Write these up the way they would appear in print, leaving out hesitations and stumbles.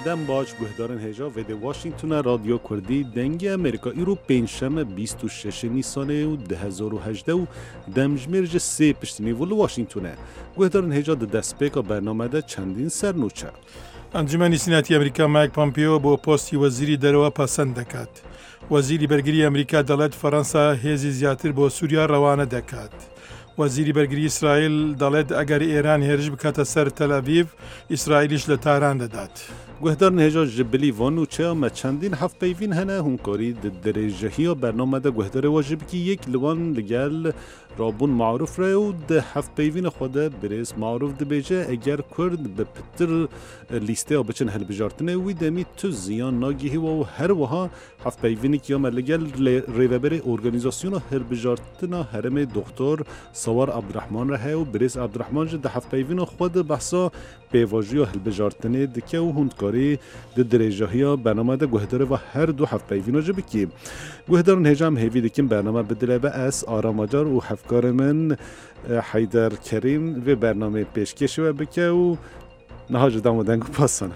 دم باش گهدارن هجا و ده واشنگتون رادیو کردی دنگ امریکا ایرو پنجشنبه 26 نیسان و 2018 و دمجمرج 3 پشتینی ول واشنگتونه گهدارن هجا ده دسپیکا برنامه ده چندین سرنوچه انجمنی سیناتی امریکا مایک پامپیو بۆ پۆستی وەزیری دەرەوە پەسەند دەکات. وەزیری بەرگری ئەمریکا دەڵێت فەڕەنسا هێزی زیاتر بۆ سووریا ڕەوانە دەکات. وەزیری بەرگری ئیسرائیل دەڵێت ئەگەر ئێران هێرش بکاتە سەر تەلەڤیڤ ئیسرائیلیش لە تاران دەدات. گهدارن هجا جبلی وانوچه اما چندین هفت پیوین هنه هنکاری درجهی و برنامه ده گهدار واجب کی یک لوان لگل رابون معروف ره و ده هفت پیوین خوده بریز معروف ده بیجه اگر کرد به پتر لیسته و بچن هل بجارتنه وی دمی تو زیان ناگیهی و هر وها هفت پیوینی که اما لگل ریوبر ارگانیزاسیون هل بجارتنه هرم دکتر سوار عبدالرحمن ره و بریز عبدالرحمن جه ده هفت پیوین خود بحثا پیواجی و هل بجارتنه دکه و هنکاری ده درجه‌ها برنامه ده گهداره و هر دو هفت پیوینو جبه کی گهدارن هجام هیوی دکیم برنامه بدله به اس آراماجار و حفکار من حیدر کریم و برنامه پیشکش و بکه و نهاج دام دنگو پاسانه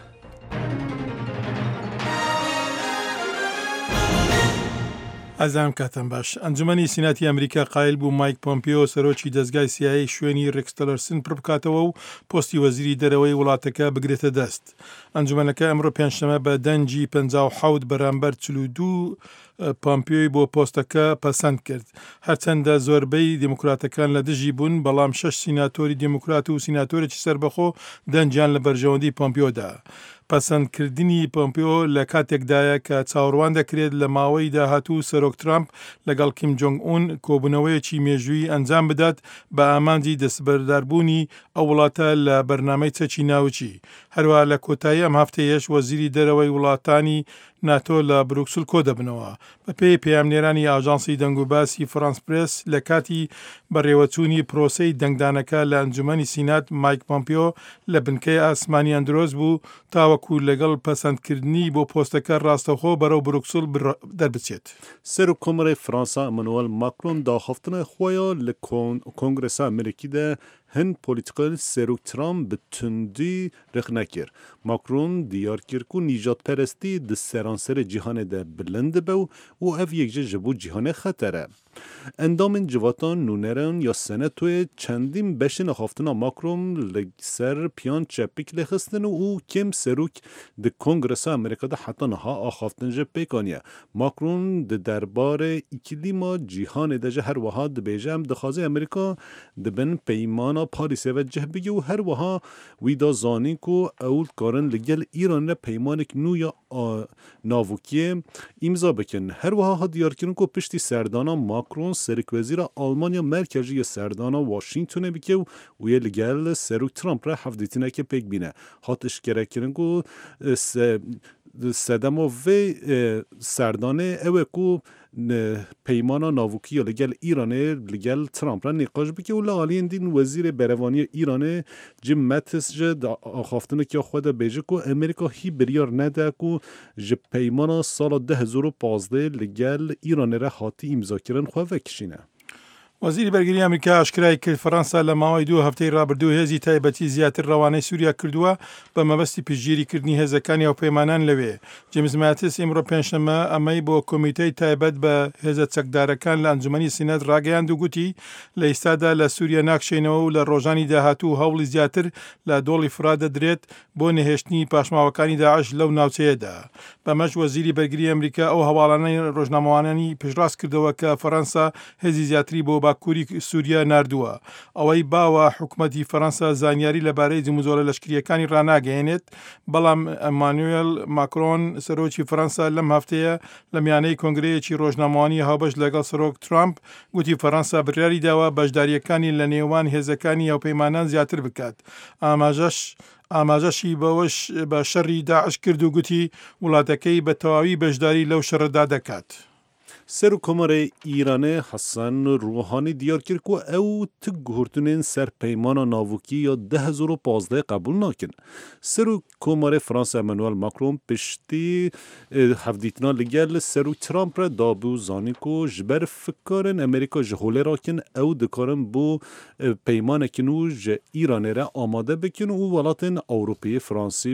ئازام کاتم باش ئەنجومەنی سیناتی ئەمریکا قایل بوو مایک پۆمپیۆ سەرۆکی دەستگای سیایی شوێنی ڕێکس تیلەرسن پڕ بکاتەوە و پۆستی وەزیری دەرەوەی وڵاتەکە بگرێتە دەست. ئەنجومەنەکە ئەمڕۆ پێنجشەممە بە دەنجی 57 بەرامبەر 42 پۆمپیۆی بۆ پۆستەکە پەسەند کرد. هەرچەندە زۆربەی دیموکراتەکان لە دژی بوون بەڵام 6 سیناتۆری دیموکرات و سیناتۆرێکی سەربەخۆ دەنجیان لە بەرژەوەندی پۆمپیۆدا. پەسەندکردنی پۆمپیۆ لە کاتێکدایە کە چاوەڕوان دەکرێت لە ماوەی داهاتوو سەرۆک ترامپ لەگەڵ کیم جۆنگ ئون کۆبوونەوەیەکی مێژووی ئەنجام بدات بە ئامانجی دەستبەرداربوونی ئەو وڵاتە لە بەرنامەی چەکی ناوچی. هەروە لە کۆتایی ئەم هەفتەیەش وەزیری دەرەوەی وڵاتانی ناتۆ لە بروکسل کۆ دەبنەوە. بەپێی پەیامنێرانی ئاژانسی دەنگوباسی فرانس پرێس لە کاتی بەڕێوەچوونی پرۆسەی دەنگدانەکە لە ئەنجومەنی سینات مایک پۆمپیۆ لە بنکەی ئاسمانی ئەندرۆز بوو تاوەکو لەگەڵ پەسەندکردنی بۆ پۆستەکە ڕاستەخۆ بەرەو بروکسل دەربچێت. سر کۆمەڵی فرانسا ئەمانوئێل ماکرۆن داخستنە خۆیان لە کۆنگرێسا ئەمریکی ده هن پۆلیتیکای سەرۆک ترامپ بە توندی ڕێک نەکرد. ماکرۆن دیار کرد و نیجاتپەرستی di seranserê cîhanê de bilind dibe û ev yek jî ji bo cîhanê xeter e. Endamên civatan nûneran ya senatoyê çendîn beşên axaftina Macron li ser piyan çepik lêxistin û kêm serok di Kongresa Amerîka de heta niha axaftin jî pêkaniye. Macron di derbarê îkilîma cîhanê de jî her wiha dibêje em dixwaze Amerîka dibin peymana Parîsê ve cih bige û her wiha wî da zanîn ku ew dikarin li gel Îranê peymanek nû ya navokiyê îmza bikin. Her wiha hat diyarkirin ku piştî serdana Macron Serokvezîra Almanya merkezî ya serdana Washingtonê bike û yê li gel Serok Trump re hevdîtineke pêk bîne. Hat işkerekirin ku sedema vê serdanê ew e ku peymana navokî ya li gel Îranê li gel Trump re nîqaş bike û li aliyên dîn wezîrê berevaniya Îranê Jim Mattis ji axaftinekî xwe de bêje ku Amerîka hî biryar nede ku ji peymana sala 2015 li gel Îranê re hatî îmzakirin xwe vekişîne. وەزیری بەرگری ئەمریکا ئاشکرای کرد فەڕەنسا لە ماوەی 2 هەفتەی ڕابردوو هێزی تایبەتی زیاتر ڕەوانەی سووریا کردووە بە مەبەستی پشتگیریکردنی هێزەکانی هاوپەیمانان لەوێ. جیمز ماتیس ئیمڕۆ پێنجشەممە ئەمەی بۆ کۆمیتەی تایبەت بە هێزە چەکدارەکان لە ئەنجومەنی سینەت ڕاگەیاند و گوتی لە ئێستادا لە سووریا ناکشێنەوە و لە ڕۆژانی داهاتوو هەوڵی زیاتر لە دۆڵی فرات دەدرێت بۆ نەهێشتنی پاشماوەکانی داعش لەو ناوچەیەدا. بەمەش وەزیری بەرگری ئەمریکا ئەو هەواڵانەی ڕۆژنامەوانانی پشتڕاست کردەوە کە فەڕەنسا هێزی زیاتری بۆ باکووری سووریا ناردووە. ئەوەی باوە حکوومەتی فەڕەنسا زانیاری لەبارەی جموزۆرە لەشکریەکانی ڕناگەیەنێت بەڵام ئەمانوئێل ماکرۆن سەرۆکی فەڕەنسا لەم هەفتەیە لە میانەی کۆنگرەیەکی ڕۆژنامەوانی هاوبەش لەگەڵ سەرۆک ترامپ گوتی فەڕەنسا بڕیاری داوە بەشداریەکانی لە نێوان هێزەکانی هاوپەیمانان زیاتر بکات. ئاماژەشی بەوەش بە شەڕی داعش کرد و گوتی وڵاتەکەی بە تەواوی بەشداری لەو شەڕەدا دەکات. Serokkomarê Îranê Hesan Ruhanî diyar kir ku ew ti guhurtinên ser peymana navokî ya 2015 qebûl nakin. Serokkomarê Fransa Emmanuel Macron piştî hevdîtina li gel Serok Trump re dabû zanî ku ji ber fikarên Amerîka ji holê rakin ew dikarin bu peymanekî nû ji Îranê re amade bikin û welatên Ewropî Fransî